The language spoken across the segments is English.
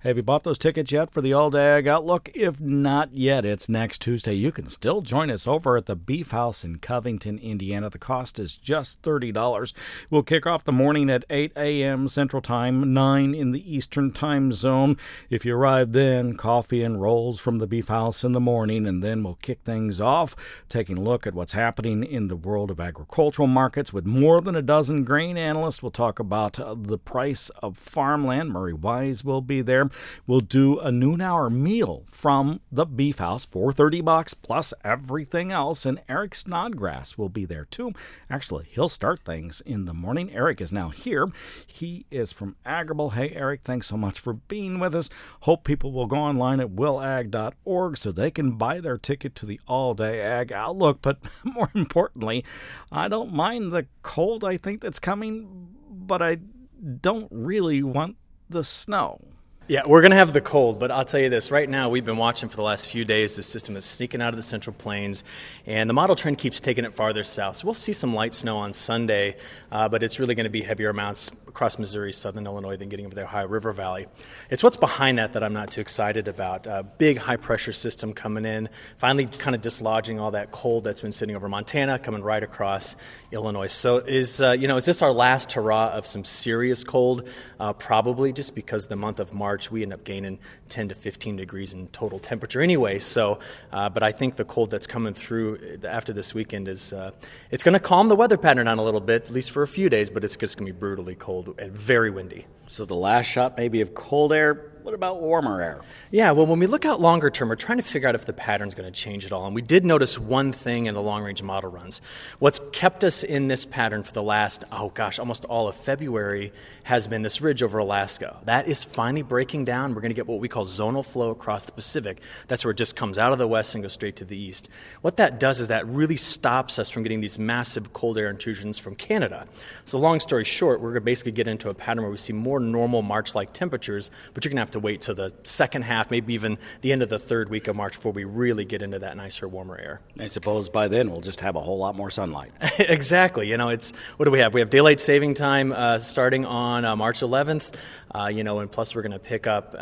Have you bought those tickets yet for the All Day Ag Outlook? If not yet, it's next Tuesday. You can still join us over at the Beef House in Covington, Indiana. The cost is just $30. We'll kick off the morning at 8 a.m. Central Time, 9 in the Eastern Time Zone. If you arrive then, coffee and rolls from the Beef House in the morning, and then we'll kick things off, taking a look at what's happening in the world of agricultural markets with more than a dozen grain analysts. We'll talk about the price of farmland. Murray Wise will be there. We'll do a noon hour meal from the Beef House for $30 plus everything else. And Eric Snodgrass will be there too. Actually, he'll start things in the morning. Eric is now here. He is from Agrible. Hey, Eric, thanks so much for being with us. Hope people will go online at willag.org so they can buy their ticket to the All Day Ag Outlook. But more importantly, I don't mind the cold I think that's coming, but I don't really want the snow. Yeah, we're going to have the cold, but I'll tell you this. Right now, we've been watching for the last few days. The system is sneaking out of the Central Plains, and the model trend keeps taking it farther south. So we'll see some light snow on Sunday, but it's really going to be heavier amounts across Missouri, southern Illinois, than getting over the Ohio River Valley. It's what's behind that I'm not too excited about. A big high-pressure system coming in, finally kind of dislodging all that cold that's been sitting over Montana, coming right across Illinois. So is this our last hurrah of some serious cold? Probably, just because the month of March, we end up gaining 10 to 15 degrees in total temperature anyway. So, but I think the cold that's coming through after this weekend is it's going to calm the weather pattern down a little bit, at least for a few days, but it's just going to be brutally cold and very windy. So the last shot maybe of cold air. What about warmer air? Yeah, well, when we look out longer term, we're trying to figure out if the pattern's going to change at all. And we did notice one thing in the long-range model runs. What's kept us in this pattern for the last, almost all of February has been this ridge over Alaska. That is finally breaking down. We're going to get what we call zonal flow across the Pacific. That's where it just comes out of the west and goes straight to the east. What that does is that really stops us from getting these massive cold air intrusions from Canada. So long story short, we're going to basically get into a pattern where we see more normal March-like temperatures, but you're going to have to wait till the second half, maybe even the end of the third week of March before we really get into that nicer, warmer air. I suppose by then we'll just have a whole lot more sunlight. Exactly. It's what do we have? We have daylight saving time starting on March 11th, and plus we're going to pick up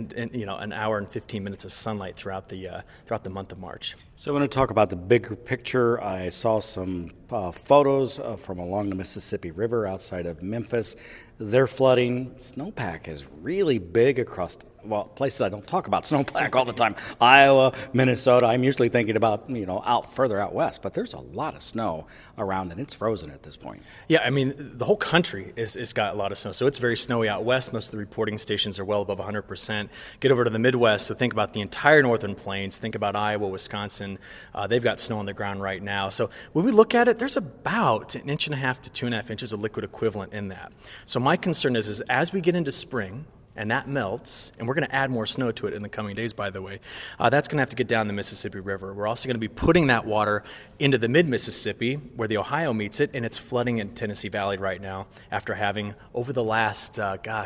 an hour and 15 minutes of sunlight throughout the month of March. So I want to talk about the bigger picture. I saw some photos from along the Mississippi River outside of Memphis. They're flooding. Snowpack is really big across, places I don't talk about snowpack all the time. Iowa, Minnesota. I'm usually thinking about, further out west, but there's a lot of snow around and it's frozen at this point. Yeah, the whole country is got a lot of snow. So it's very snowy out west. Most of the reporting stations are well above 100%. Get over to the Midwest, so think about the entire northern plains. Think about Iowa, Wisconsin. They've got snow on the ground right now. So when we look at it, there's about 1.5 to 2.5 inches of liquid equivalent in that. So my concern is as we get into spring, and that melts, and we're going to add more snow to it in the coming days, by the way, that's going to have to get down the Mississippi River. We're also going to be putting that water into the mid-Mississippi, where the Ohio meets it, and it's flooding in Tennessee Valley right now after having, over the last,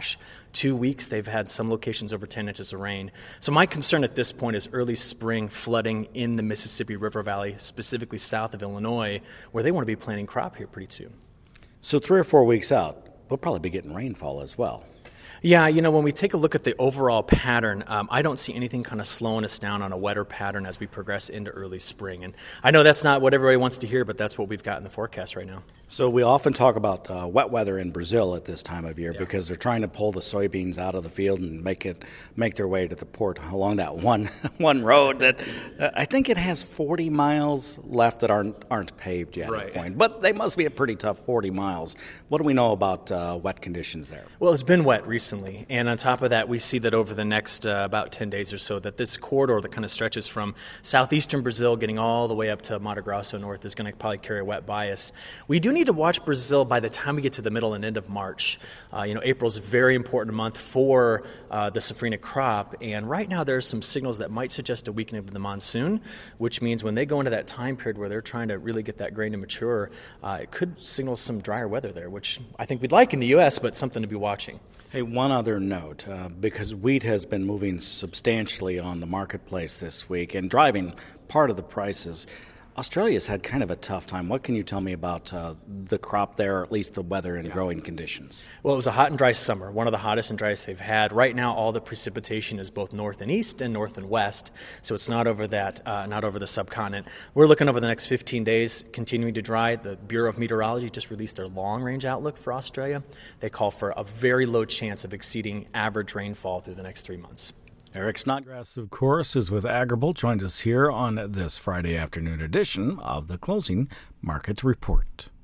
2 weeks, they've had some locations over 10 inches of rain. So my concern at this point is early spring flooding in the Mississippi River Valley, specifically south of Illinois, where they want to be planting crop here pretty soon. So 3 or 4 weeks out, we'll probably be getting rainfall as well. Yeah, when we take a look at the overall pattern, I don't see anything kind of slowing us down on a wetter pattern as we progress into early spring. And I know that's not what everybody wants to hear, but that's what we've got in the forecast right now. So we often talk about wet weather in Brazil at this time of year because they're trying to pull the soybeans out of the field and make their way to the port along that one road that I think it has 40 miles left that aren't paved yet at the point. But they must be a pretty tough 40 miles. What do we know about wet conditions there? Well, it's been wet recently, and on top of that, we see that over the next about 10 days or so that this corridor that kind of stretches from southeastern Brazil getting all the way up to Mato Grosso north is going to probably carry a wet bias. We do need to watch Brazil by the time we get to the middle and end of March. April's a very important month for the safrinha crop, and right now there are some signals that might suggest a weakening of the monsoon, which means when they go into that time period where they're trying to really get that grain to mature, it could signal some drier weather there, which I think we'd like in the U.S., but something to be watching. Hey, one other note, because wheat has been moving substantially on the marketplace this week and driving part of the prices, Australia's had kind of a tough time. What can you tell me about the crop there, or at least the weather and growing conditions? Well, it was a hot and dry summer, one of the hottest and driest they've had. Right now, all the precipitation is both north and east and north and west, so it's not over not over the subcontinent. We're looking over the next 15 days, continuing to dry. The Bureau of Meteorology just released their long-range outlook for Australia. They call for a very low chance of exceeding average rainfall through the next 3 months. Eric Snodgrass, of course, is with Agrible, joins us here on this Friday afternoon edition of the Closing Market Report.